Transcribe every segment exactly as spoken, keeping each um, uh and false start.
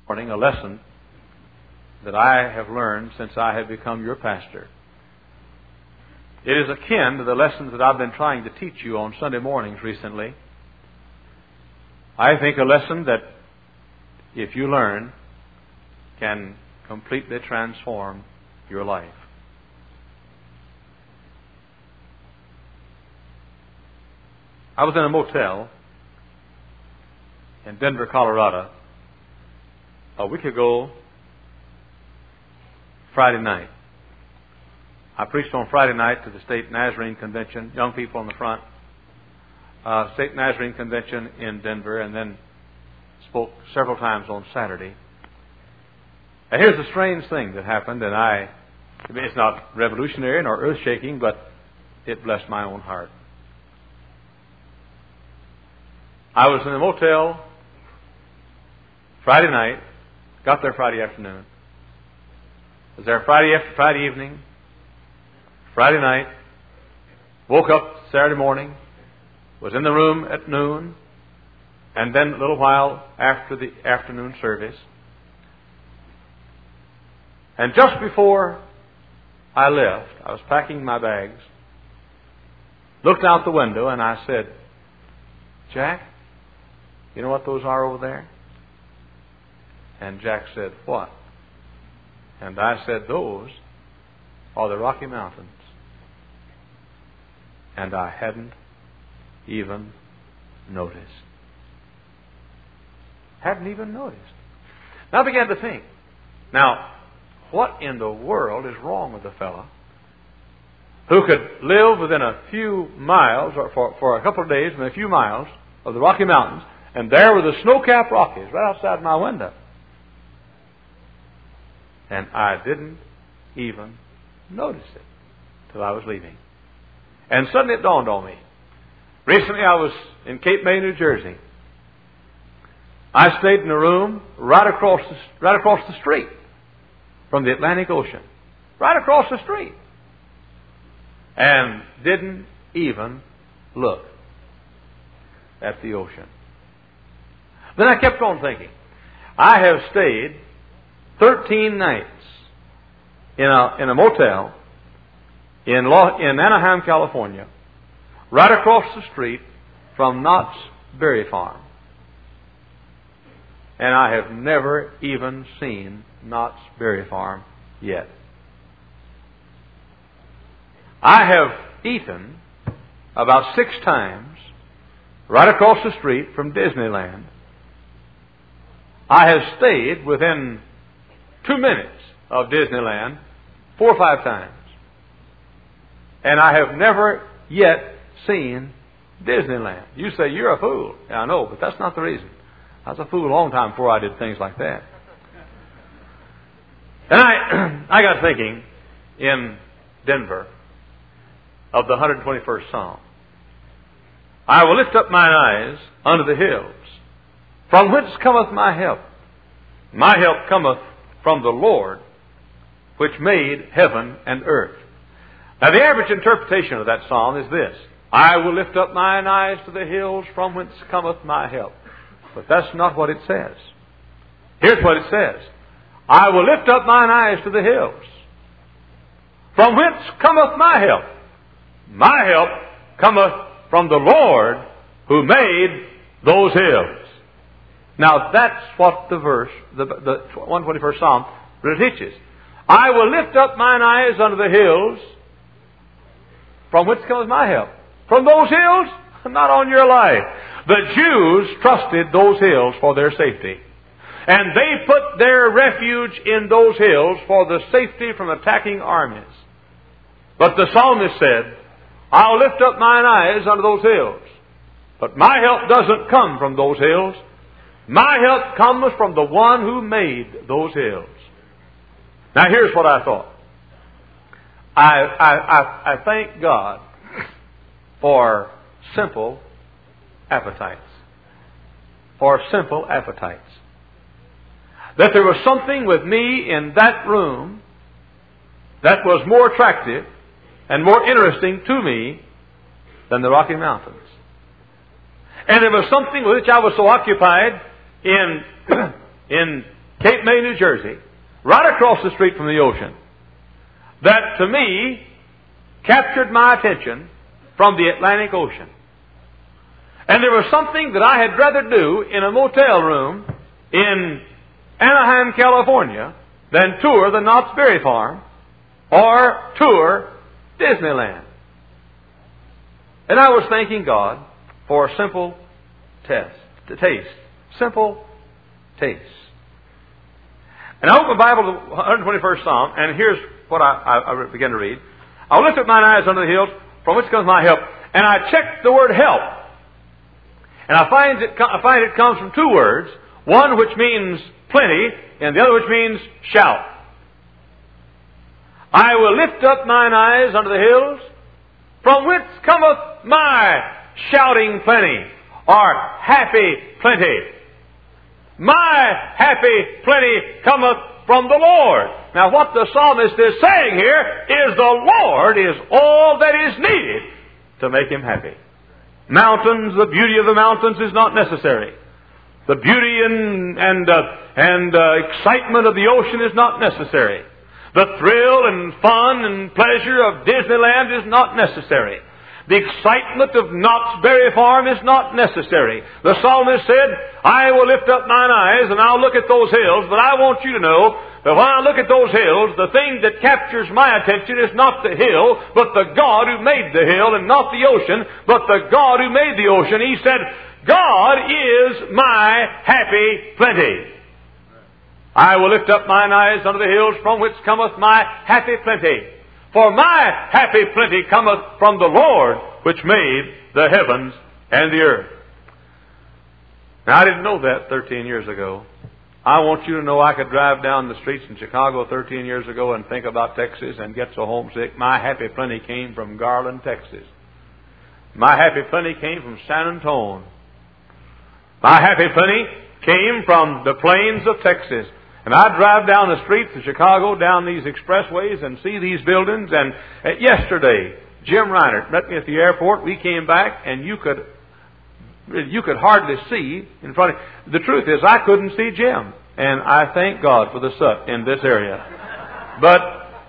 morning a lesson that I have learned since I have become your pastor. It is akin to the lessons that I've been trying to teach you on Sunday mornings recently. I think a lesson that, if you learn, can completely transform your life. I was in a motel in Denver, Colorado, a week ago, Friday night. I preached on Friday night to the State Nazarene Convention, young people in the front, uh, State Nazarene Convention in Denver, and then spoke several times on Saturday. And here's the strange thing that happened, and I, I mean, it's not revolutionary nor earth-shaking, but it blessed my own heart. I was in a motel Friday night, got there Friday afternoon. Was there Friday after Friday evening, Friday night, woke up Saturday morning, was in the room at noon, and then a little while after the afternoon service. And just before I left, I was packing my bags, looked out the window, and I said, Jack, you know what those are over there? And Jack said, what? And I said, those are the Rocky Mountains. And I hadn't even noticed. Hadn't even noticed. Now I began to think, now, what in the world is wrong with a fellow who could live within a few miles, or for, for a couple of days, within a few miles of the Rocky Mountains, and there were the snow-capped Rockies right outside my window. And I didn't even notice it till I was leaving. And suddenly it dawned on me. Recently I was in Cape May, New Jersey. I stayed in a room right across the, right across the street from the Atlantic Ocean. Right across the street. And didn't even look at the ocean. Then I kept on thinking. I have stayed thirteen nights in a, in a motel in, Lo, in Anaheim, California, right across the street from Knott's Berry Farm. And I have never even seen Knott's Berry Farm yet. I have eaten about six times right across the street from Disneyland. I have stayed within two minutes of Disneyland four or five times. And I have never yet seen Disneyland. You say, you're a fool. Yeah, I know, but that's not the reason. I was a fool a long time before I did things like that. And I, I got thinking in Denver of the one hundred twenty-first Psalm. I will lift up mine eyes unto the hills. From whence cometh my help? My help cometh from the Lord, which made heaven and earth. Now the average interpretation of that psalm is this. I will lift up mine eyes to the hills, from whence cometh my help. But that's not what it says. Here's what it says. I will lift up mine eyes to the hills. From whence cometh my help? My help cometh from the Lord who made those hills. Now that's what the verse, the, the one hundred twenty-first Psalm, really teaches. I will lift up mine eyes unto the hills. From whence cometh my help? From those hills? Not on your life. The Jews trusted those hills for their safety. And they put their refuge in those hills for the safety from attacking armies. But the psalmist said, I'll lift up mine eyes unto those hills. But my help doesn't come from those hills. My help comes from the one who made those hills. Now here's what I thought. I, I, I, I thank God for simple appetites. For simple appetites. That there was something with me in that room that was more attractive and more interesting to me than the Rocky Mountains. And there was something with which I was so occupied in, in Cape May, New Jersey, right across the street from the ocean, that to me captured my attention from the Atlantic Ocean. And there was something that I had rather do in a motel room in Anaheim, California, than tour the Knott's Berry Farm or tour Disneyland. And I was thanking God for a simple test, to taste, simple taste. And I opened the Bible to the one hundred twenty-first Psalm, and here's what I, I, I began to read. I lift up mine eyes unto the hills, from which comes my help. And I checked the word help. And I find it, I find it comes from two words. One which means plenty, and the other which means shout. I will lift up mine eyes unto the hills, from whence cometh my shouting plenty, or happy plenty. My happy plenty cometh from the Lord. Now what the psalmist is saying here is the Lord is all that is needed to make him happy. Mountains, the beauty of the mountains is not necessary. The beauty and, and, uh, and uh, excitement of the ocean is not necessary. The thrill and fun and pleasure of Disneyland is not necessary. The excitement of Knott's Berry Farm is not necessary. The psalmist said, I will lift up mine eyes and I'll look at those hills, but I want you to know that when I look at those hills, the thing that captures my attention is not the hill, but the God who made the hill, and not the ocean, but the God who made the ocean. He said, God is my happy plenty. I will lift up mine eyes unto the hills, from which cometh my happy plenty. For my happy plenty cometh from the Lord, which made the heavens and the earth. Now, I didn't know that thirteen years ago. I want you to know I could drive down the streets in Chicago thirteen years ago and think about Texas and get so homesick. My happy plenty came from Garland, Texas. My happy plenty came from San Antonio. My happy plenty came from the plains of Texas. And I drive down the streets of Chicago, down these expressways, and see these buildings. And uh, yesterday, Jim Reinert met me at the airport. We came back, and you could you could hardly see in front of... The truth is, I couldn't see Jim. And I thank God for the soot in this area. But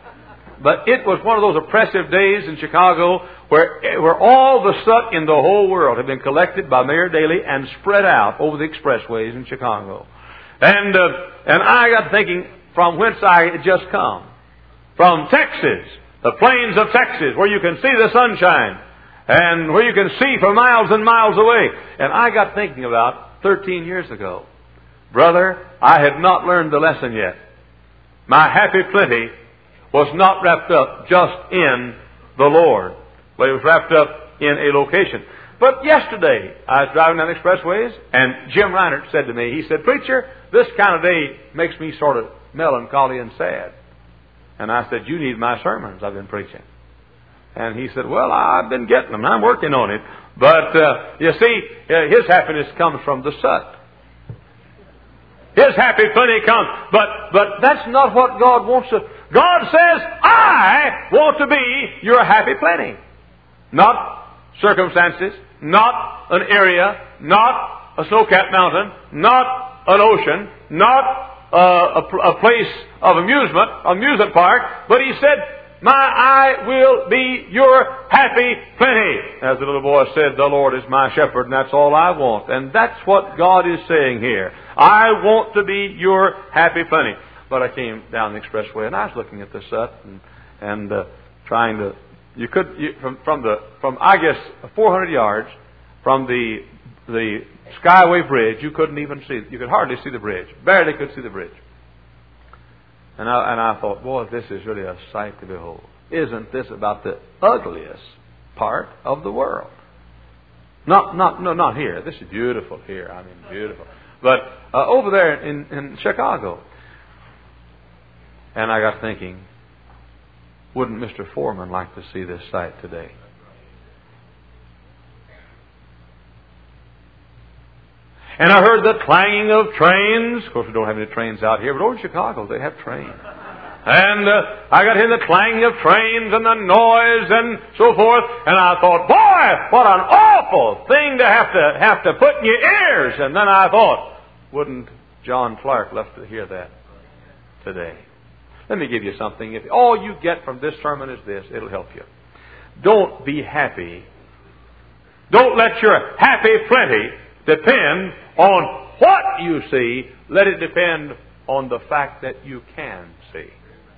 but it was one of those oppressive days in Chicago where, where all the soot in the whole world had been collected by Mayor Daley and spread out over the expressways in Chicago. And uh, and I got thinking from whence I had just come. From Texas, the plains of Texas, where you can see the sunshine, and where you can see for miles and miles away. And I got thinking about thirteen years ago. Brother, I had not learned the lesson yet. My happy plenty was not wrapped up just in the Lord, but it was wrapped up in a location. But yesterday, I was driving down the expressways, and Jim Reinert said to me, he said, Preacher, this kind of day makes me sort of melancholy and sad. And I said, you need my sermons I've been preaching. And he said, well, I've been getting them. I'm working on it. But, uh, you see, uh, his happiness comes from the soot. His happy plenty comes. But, but that's not what God wants to... God says, I want to be your happy plenty. Not circumstances, not an area, not a snow-capped mountain, not an ocean, not uh, a, a place of amusement, amusement park, but he said, my I will be your happy plenty. As the little boy said, the Lord is my shepherd, and that's all I want. And that's what God is saying here. I want to be your happy plenty. But I came down the expressway, and I was looking at the soot and, and uh, trying to... You could you, from from the from I guess four hundred yards from the the Skyway Bridge, you couldn't even see. You could hardly see the bridge. Barely could see the bridge. And I and I thought, boy, this is really a sight to behold. Isn't this about the ugliest part of the world? Not not no not here. This is beautiful here. I mean beautiful. But uh, over there in in Chicago. And I got thinking, wouldn't Mister Foreman like to see this sight today? And I heard the clanging of trains. Of course, we don't have any trains out here, but over in Chicago, they have trains. And uh, I got to hear the clanging of trains and the noise and so forth. And I thought, boy, what an awful thing to have to have to put in your ears. And then I thought, wouldn't John Clark left to hear that today. Let me give you something. If all you get from this sermon is this, it'll help you. Don't be happy. Don't let your happy plenty depend on what you see. Let it depend on the fact that you can see.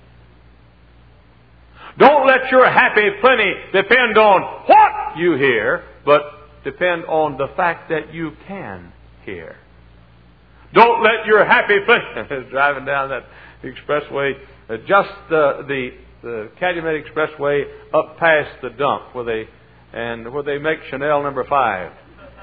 Don't let your happy plenty depend on what you hear, but depend on the fact that you can hear. Don't let your happy plenty... driving down that expressway, uh, just uh, the the Calumet Expressway up past the dump where they and where they make Chanel number five.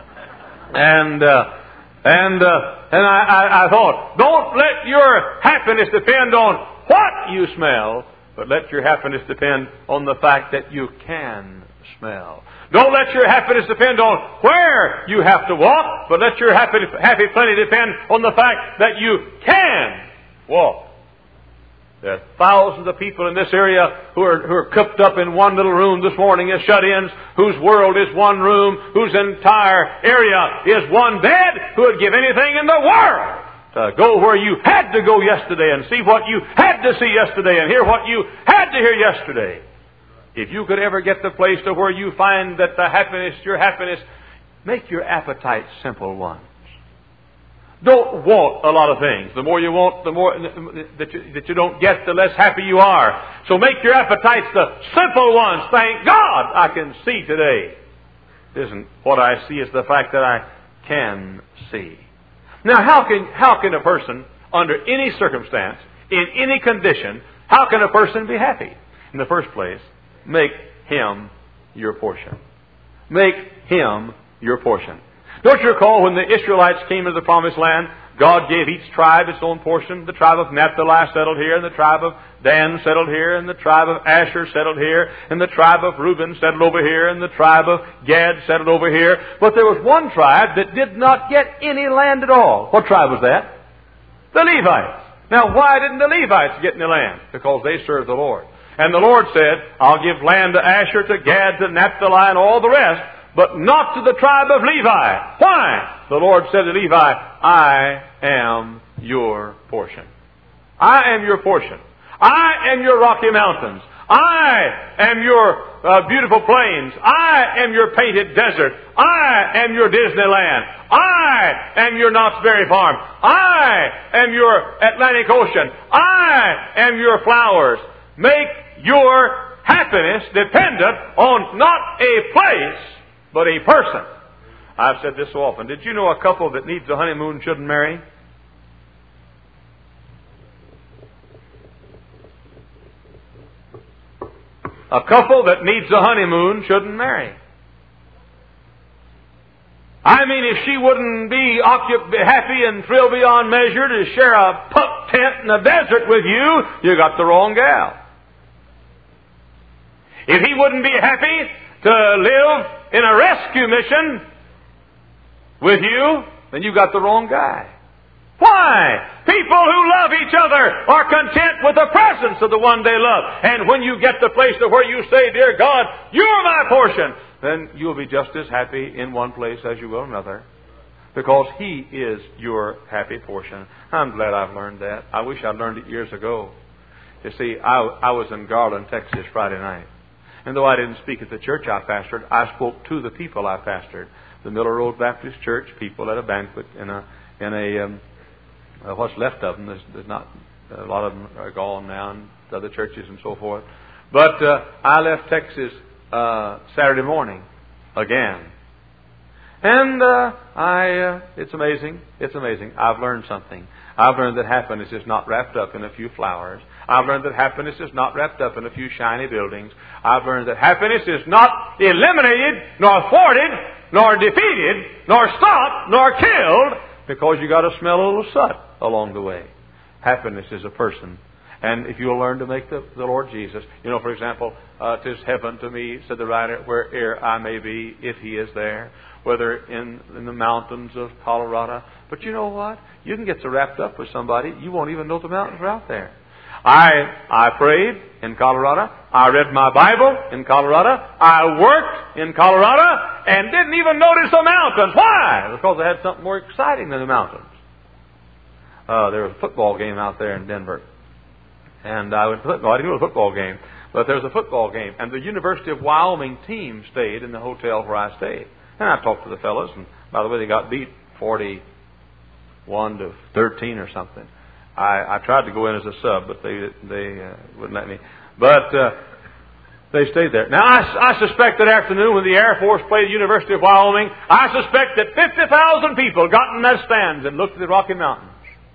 And uh, and uh, and I, I, I thought, don't let your happiness depend on what you smell, but let your happiness depend on the fact that you can smell. Don't let your happiness depend on where you have to walk, but let your happy, happy plenty depend on the fact that you can walk. There are thousands of people in this area who are, who are cooped up in one little room this morning as shut-ins, whose world is one room, whose entire area is one bed, who would give anything in the world to go where you had to go yesterday and see what you had to see yesterday and hear what you had to hear yesterday. If you could ever get the place to where you find that the happiness, your happiness, make your appetite simple ones. Don't want a lot of things. The more you want, the more that you, that you don't get, the less happy you are. So make your appetites the simple ones. Thank God I can see today. It isn't what I see, is the fact that I can see. Now, how can how can a person, under any circumstance, in any condition, how can a person be happy? In the first place, make Him your portion. Make Him your portion. Don't you recall when the Israelites came into the Promised Land, God gave each tribe its own portion? The tribe of Naphtali settled here, and the tribe of Dan settled here, and the tribe of Asher settled here, and the tribe of Reuben settled over here, and the tribe of Gad settled over here. But there was one tribe that did not get any land at all. What tribe was that? The Levites. Now, why didn't the Levites get any land? Because they served the Lord. And the Lord said, I'll give land to Asher, to Gad, to Naphtali, and all the rest, but not to the tribe of Levi. Why? The Lord said to Levi, I am your portion. I am your portion. I am your Rocky Mountains. I am your uh, beautiful plains. I am your painted desert. I am your Disneyland. I am your Knott's Berry Farm. I am your Atlantic Ocean. I am your flowers. Make your happiness dependent on not a place, but a person. I've said this so often. Did you know a couple that needs a honeymoon shouldn't marry? A couple that needs a honeymoon shouldn't marry. I mean, if she wouldn't be happy and thrilled beyond measure to share a pup tent in the desert with you, you got the wrong gal. If he wouldn't be happy to live in a rescue mission with you, then you got the wrong guy. Why? People who love each other are content with the presence of the one they love. And when you get the place to where you say, Dear God, you're my portion, then you'll be just as happy in one place as you will another. Because He is your happy portion. I'm glad I've learned that. I wish I'd learned it years ago. You see, I, I was in Garland, Texas Friday night. And though I didn't speak at the church I pastored, I spoke to the people I pastored. The Miller Road Baptist Church people at a banquet in a, in a, um, uh, what's left of them. There's, there's not, a lot of them are gone now, and other churches and so forth. But uh, I left Texas uh, Saturday morning again. And uh, I, uh, it's amazing. It's amazing. I've learned something. I've learned that happiness is not wrapped up in a few flowers. I've learned that happiness is not wrapped up in a few shiny buildings. I've learned that happiness is not eliminated, nor thwarted, nor defeated, nor stopped, nor killed, because you got to smell a little soot along the way. Happiness is a person. And if you'll learn to make the, the Lord Jesus, you know, for example, uh, 'tis heaven to me, said the writer, where'er I may be, if He is there, whether in, in the mountains of Colorado. But you know what? You can get so wrapped up with somebody, you won't even know the mountains are out there. I I prayed in Colorado. I read my Bible in Colorado. I worked in Colorado and didn't even notice the mountains. Why? Because I had something more exciting than the mountains. uh, there was a football game out there in Denver. And I went to football. I didn't go to a football game, but there was a football game. And the University of Wyoming team stayed in the hotel where I stayed. And I talked to the fellas, and by the way, they got beat forty-one to thirteen or something. I, I tried to go in as a sub, but they they uh, wouldn't let me. But uh, they stayed there. Now, I, I suspect that afternoon when the Air Force played the University of Wyoming, I suspect that fifty thousand people got in their stands and looked at the Rocky Mountains.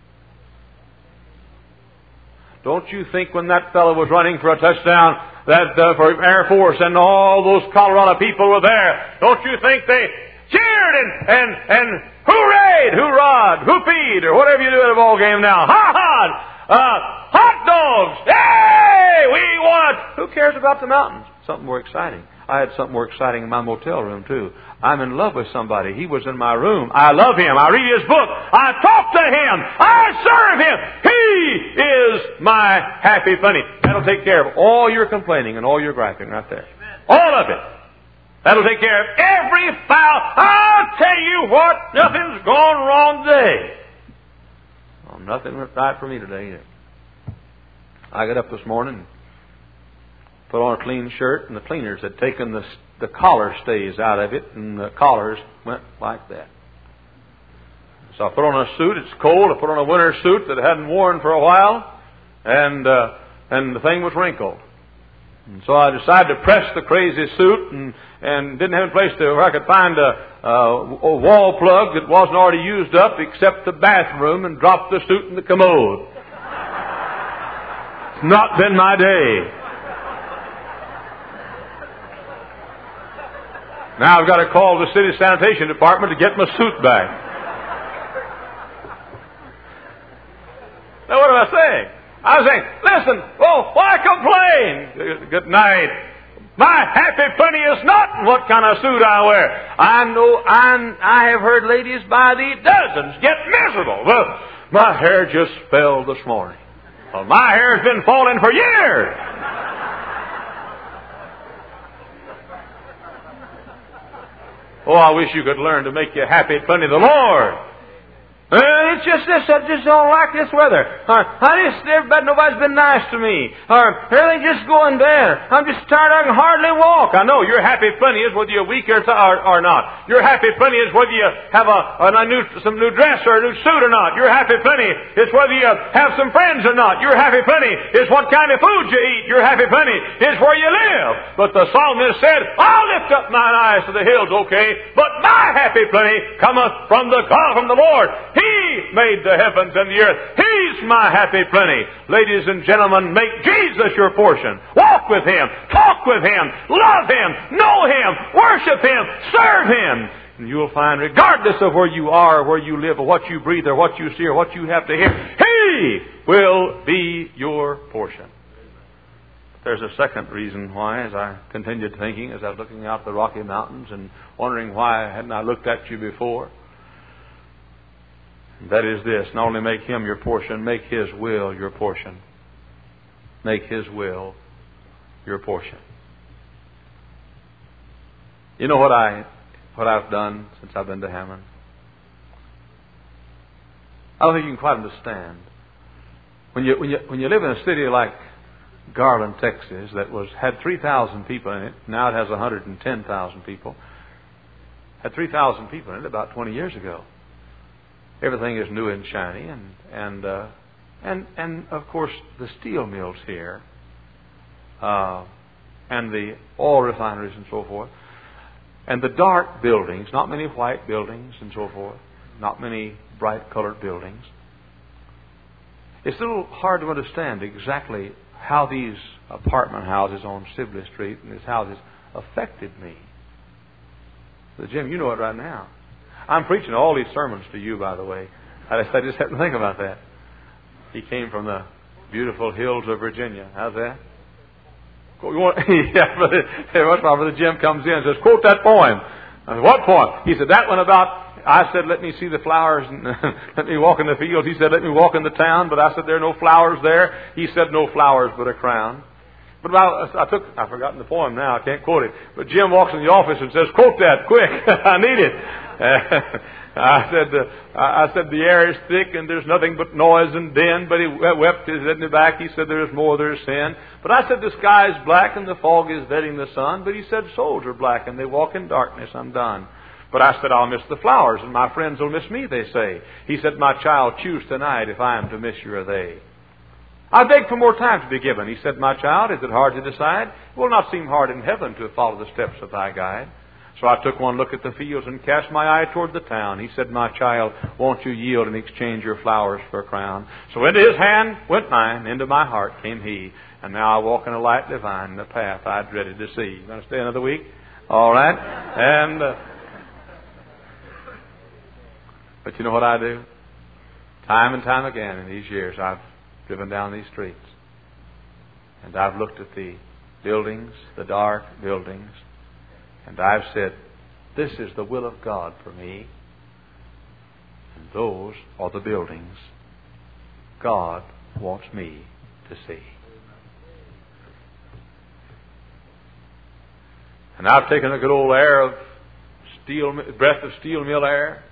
Don't you think when that fellow was running for a touchdown, that uh, for Air Force and all those Colorado people were there, don't you think they cheered and, and, and hooray, hoorah, whoopee, or whatever you do at a ball game now. Ha ha! Uh, hot dogs! Hey! We want... Who cares about the mountains? Something more exciting. I had something more exciting in my motel room, too. I'm in love with somebody. He was in my room. I love him. I read his book. I talk to him. I serve him. He is my happy bunny. That'll take care of all your complaining and all your griping right there. All of it. That'll take care of every foul. I'll tell you what, nothing's gone wrong today. Well, nothing went right for me today either. I got up this morning, put on a clean shirt, and the cleaners had taken the the collar stays out of it, and the collars went like that. So I put on a suit. It's cold. I put on a winter suit that I hadn't worn for a while, and uh, and the thing was wrinkled. And so I decided to press the crazy suit, and and didn't have a place to where I could find a, a, a wall plug that wasn't already used up, except the bathroom, and dropped the suit in the commode. It's not been my day. Now I've got to call the city sanitation department to get my suit back. Now what am I saying? I was saying, listen, well, why complain? Good night. My happy penny is not what kind of suit I wear. I know, I, I have heard ladies by the dozens get miserable. Well, my hair just fell this morning. Well, my hair has been falling for years. Oh, I wish you could learn to make you happy, plenty the Lord. Uh, it's just this, I just don't like this weather. Or, I just, everybody, nobody's been nice to me. Or, everything's just going bad. I'm just tired, I can hardly walk. I know, your happy plenty is whether you're weak or, or, or not. Your happy plenty is whether you have a, a new, some new dress or a new suit or not. Your happy plenty is whether you have some friends or not. Your happy plenty is what kind of food you eat. Your happy plenty is where you live. But the psalmist said, I'll lift up mine eyes to the hills, okay, but my happy plenty cometh from the God, from the Lord. He made the heavens and the earth. He's my happy plenty. Ladies and gentlemen, make Jesus your portion. Walk with Him. Talk with Him. Love Him. Know Him. Worship Him. Serve Him. And you'll find, regardless of where you are, or where you live, or what you breathe, or what you see, or what you have to hear, He will be your portion. There's a second reason why, as I continued thinking, as I was looking out the Rocky Mountains and wondering why hadn't I looked at you before. That is this, not only make Him your portion, make His will your portion. Make His will your portion. You know what I what I've done since I've been to Hammond? I don't think you can quite understand. When you when you when you live in a city like Garland, Texas, that was had three thousand people in it, now it has one hundred ten thousand people. Had three thousand people in it about twenty years ago. Everything is new and shiny, and and uh, and and of course the steel mills here, uh, and the oil refineries and so forth, and the dark buildings. Not many white buildings and so forth. Not many bright colored buildings. It's a little hard to understand exactly how these apartment houses on Sibley Street and these houses affected me. So Jim, you know it right now. I'm preaching all these sermons to you, by the way. I just, I just had to think about that. He came from the beautiful hills of Virginia. How's that? You want, yeah, brother, once my brother Jim comes in and says, quote that poem. I said, what poem? He said, that one about, I said, let me see the flowers and let me walk in the fields. He said, let me walk in the town. But I said, there are no flowers there. He said, no flowers but a crown. But I, I took, I've forgotten the poem now, I can't quote it. But Jim walks in the office and says, quote that, quick, I need it. I said, uh, I said, the air is thick and there's nothing but noise and din. But he wept his head in the back. He said, there is more, there is sin. But I said, the sky is black and the fog is vetting the sun. But he said, souls are black and they walk in darkness. I'm done. But I said, I'll miss the flowers and my friends will miss me, they say. He said, my child, choose tonight if I am to miss you or they. I beg for more time to be given. He said, my child, is it hard to decide? It will not seem hard in heaven to follow the steps of thy guide. So I took one look at the fields and cast my eye toward the town. He said, my child, won't you yield and exchange your flowers for a crown? So into his hand went mine, into my heart came he. And now I walk in a light divine, the path I dreaded to see. You going to stay another week? All right. And, uh, but you know what I do? Time and time again in these years, I've driven down these streets. And I've looked at the buildings, the dark buildings, and I've said, this is the will of God for me. And those are the buildings God wants me to see. And I've taken a good old air of steel, breath of steel mill air.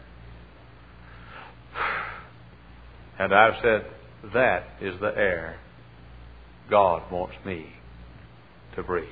And I've said, that is the air God wants me to breathe.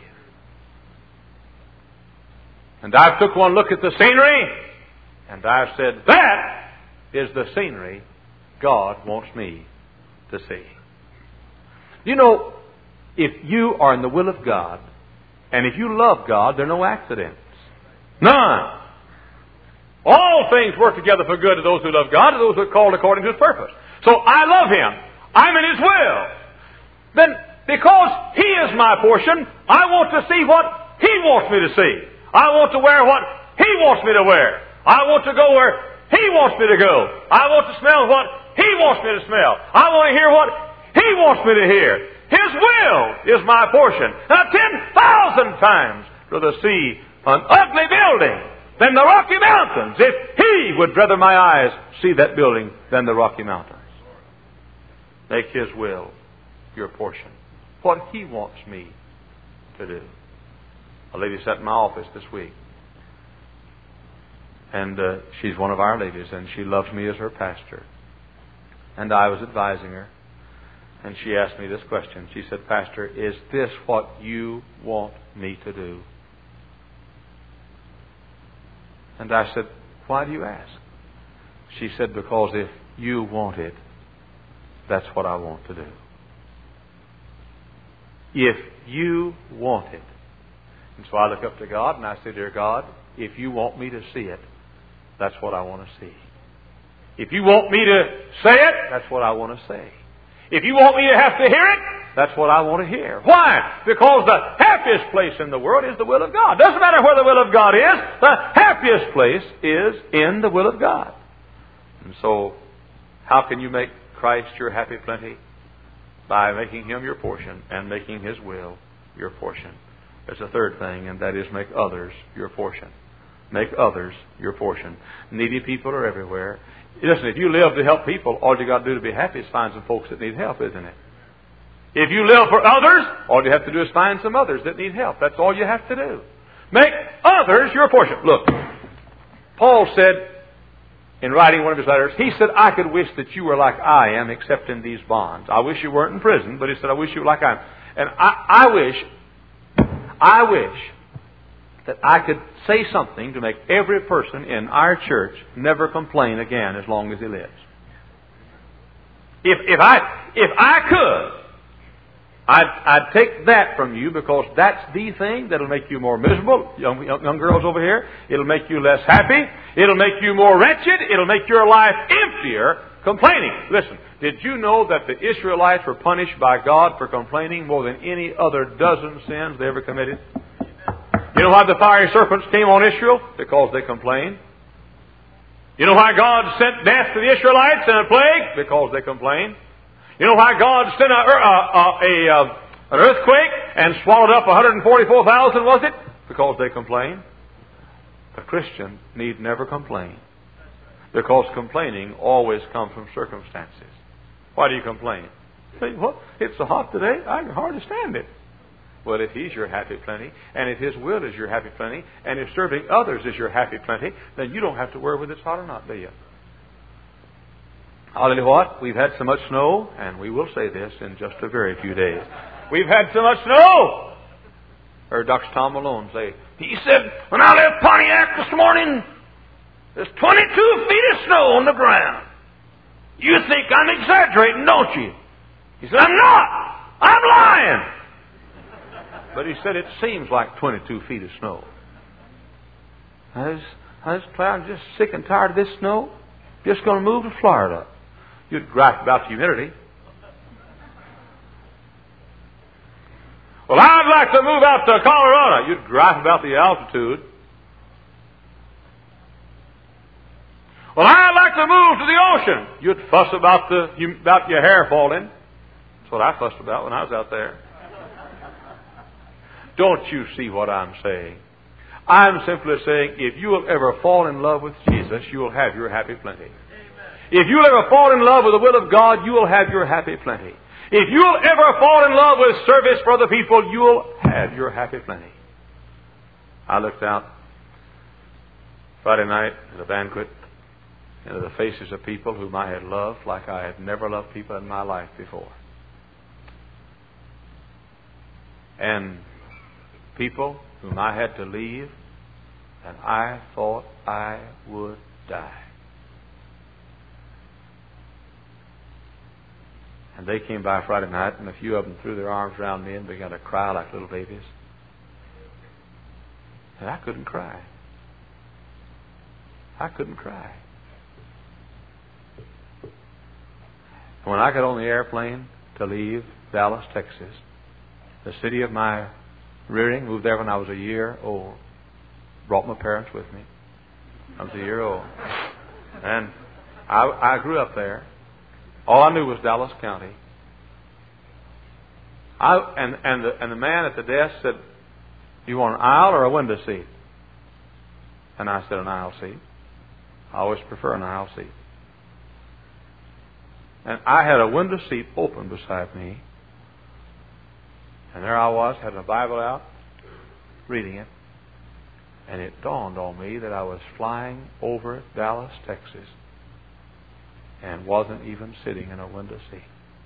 And I've took one look at the scenery, and I've said, that is the scenery God wants me to see. You know, if you are in the will of God, and if you love God, there are no accidents. None. All things work together for good to those who love God, to those who are called according to His purpose. So I love Him. I'm in His will. Then, because He is my portion, I want to see what He wants me to see. I want to wear what He wants me to wear. I want to go where He wants me to go. I want to smell what He wants me to smell. I want to hear what He wants me to hear. His will is my portion. Now, ten thousand times rather see an ugly building than the Rocky Mountains, if He would rather my eyes see that building than the Rocky Mountains. Make His will your portion. What He wants me to do. A lady sat in my office this week. And uh, she's one of our ladies, and she loves me as her pastor. And I was advising her. And she asked me this question. She said, Pastor, is this what you want me to do? And I said, why do you ask? She said, because if you want it, that's what I want to do. If you want it. And so I look up to God and I say, dear God, if you want me to see it, that's what I want to see. If you want me to say it, that's what I want to say. If you want me to have to hear it, that's what I want to hear. Why? Because the happiest place in the world is the will of God. Doesn't matter where the will of God is, the happiest place is in the will of God. And so, how can you make Christ your happy plenty? By making Him your portion and making His will your portion. There's a third thing, and that is make others your portion. Make others your portion. Needy people are everywhere. Listen, if you live to help people, all you got to do to be happy is find some folks that need help, isn't it? If you live for others, all you have to do is find some others that need help. That's all you have to do. Make others your portion. Look, Paul said in writing one of his letters, he said, I could wish that you were like I am, except in these bonds. I wish you weren't in prison, but he said, I wish you were like I am. And I, I wish, I wish that I could say something to make every person in our church never complain again as long as he lives. If, if I, if I could, I'd, I'd take that from you, because that's the thing that'll make you more miserable. Young, young, young girls over here, it'll make you less happy. It'll make you more wretched. It'll make your life emptier, complaining. Listen, did you know that the Israelites were punished by God for complaining more than any other dozen sins they ever committed? You know why the fiery serpents came on Israel? Because they complained. You know why God sent death to the Israelites and a plague? Because they complained. You know why God sent a, a, a, a, an earthquake and swallowed up one hundred forty-four thousand, was it? Because they complained. A Christian need never complain, because complaining always comes from circumstances. Why do you complain? Say, well, it's so hot today, I can hardly stand it. Well, if He's your happy plenty, and if His will is your happy plenty, and if serving others is your happy plenty, then you don't have to worry whether it's hot or not, do you? I'll tell you what, we've had so much snow, and we will say this in just a very few days. We've had so much snow! Heard Doctor Tom Malone say, he said, when I left Pontiac this morning, there's twenty-two feet of snow on the ground. You think I'm exaggerating, don't you? He said, I'm not! I'm lying! But he said, it seems like twenty-two feet of snow. I was, I was I'm just sick and tired of this snow. Just going to move to Florida. You'd gripe about the humidity. Well, I'd like to move out to Colorado. You'd gripe about the altitude. Well, I'd like to move to the ocean. You'd fuss about the about your hair falling. That's what I fussed about when I was out there. Don't you see what I'm saying? I'm simply saying, if you will ever fall in love with Jesus, you will have your happy plenty. Amen. If you will ever fall in love with the will of God, you will have your happy plenty. If you will ever fall in love with service for the people, you will have your happy plenty. I looked out Friday night at a banquet into the faces of people whom I had loved like I had never loved people in my life before. And people whom I had to leave, and I thought I would die. And they came by Friday night, and a few of them threw their arms around me and began to cry like little babies. And I couldn't cry. I couldn't cry. And when I got on the airplane to leave Dallas, Texas, the city of my rearing, moved there when I was a year old. Brought my parents with me. I was a year old. And I, I grew up there. All I knew was Dallas County. I, and, and, the, and the man at the desk said, you want an aisle or a window seat? And I said, an aisle seat. I always prefer an aisle seat. And I had a window seat open beside me. And there I was, had my Bible out, reading it. And it dawned on me that I was flying over Dallas, Texas, and wasn't even sitting in a window seat.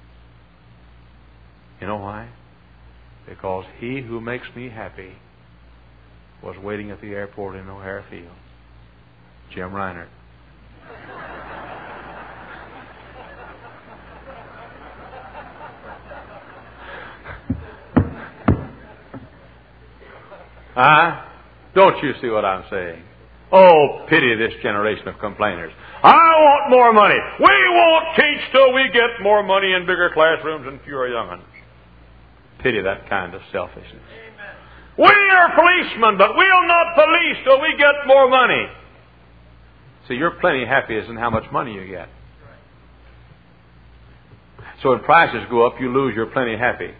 You know why? Because He who makes me happy was waiting at the airport in O'Hare Field. Jim Reinert. Ah, uh, don't you see what I'm saying? Oh, pity this generation of complainers. I want more money. We won't teach till we get more money in bigger classrooms and fewer young ones. Pity that kind of selfishness. Amen. We are policemen, but we'll not police till we get more money. See, you're plenty happy as in how much money you get. So when prices go up, you lose your plenty happy.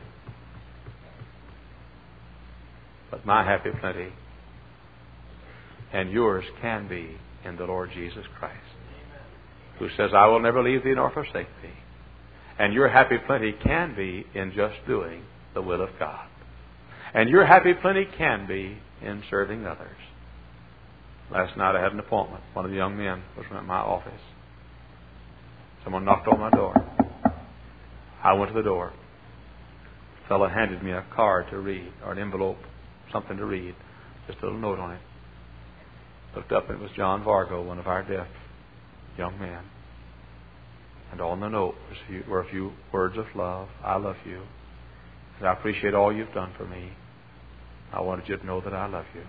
But my happy plenty and yours can be in the Lord Jesus Christ, who says, I will never leave thee nor forsake thee. And your happy plenty can be in just doing the will of God. And your happy plenty can be in serving others. Last night I had an appointment. One of the young men was at my office. Someone knocked on my door. I went to the door. A fellow handed me a card to read, or an envelope, something to read, just a little note on it. Looked up and it was John Vargo, one of our deaf young men. And on the note was a few, were a few words of love. I love you. And I appreciate all you've done for me. I wanted you to know that I love you.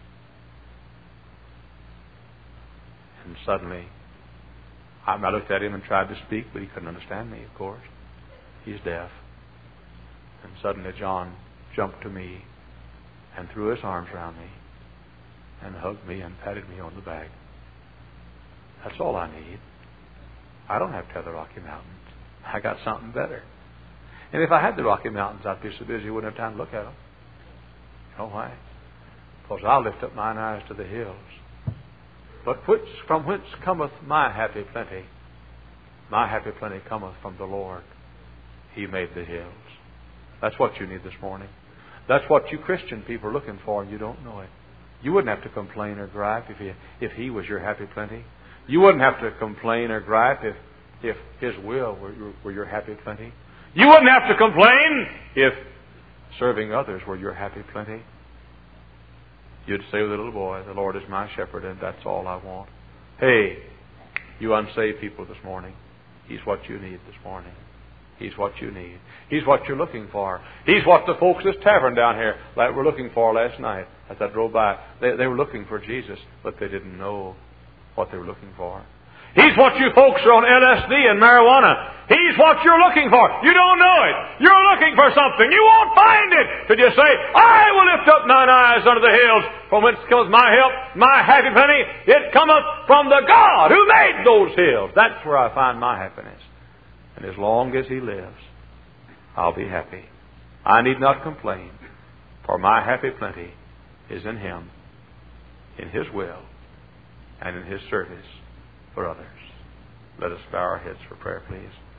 And suddenly, I looked at him and tried to speak, but he couldn't understand me, of course. He's deaf. And suddenly John jumped to me and threw his arms around me and hugged me and patted me on the back. That's all I need. I don't have to have the Rocky Mountains. I got something better. And if I had the Rocky Mountains, I'd be so busy I wouldn't have time to look at them. You know why? Because I'll lift up mine eyes to the hills. But which, from whence cometh my happy plenty? My happy plenty cometh from the Lord. He made the hills. That's what you need this morning. That's what you Christian people are looking for, and you don't know it. You wouldn't have to complain or gripe if he, if he was your happy plenty. You wouldn't have to complain or gripe if, if His will were your, were your happy plenty. You wouldn't have to complain if serving others were your happy plenty. You'd say with a little boy, the Lord is my shepherd, and that's all I want. Hey, you unsaved people this morning, He's what you need this morning. He's what you need. He's what you're looking for. He's what the folks at this tavern down here like, were looking for last night as I drove by. They, they were looking for Jesus, but they didn't know what they were looking for. He's what you folks are on L S D and marijuana. He's what you're looking for. You don't know it. You're looking for something. You won't find it till you say, I will lift up mine eyes unto the hills, from whence cometh my help, my happy penny. It cometh from the God who made those hills. That's where I find my happiness. And as long as He lives, I'll be happy. I need not complain, for my happy plenty is in Him, in His will, and in His service for others. Let us bow our heads for prayer, please.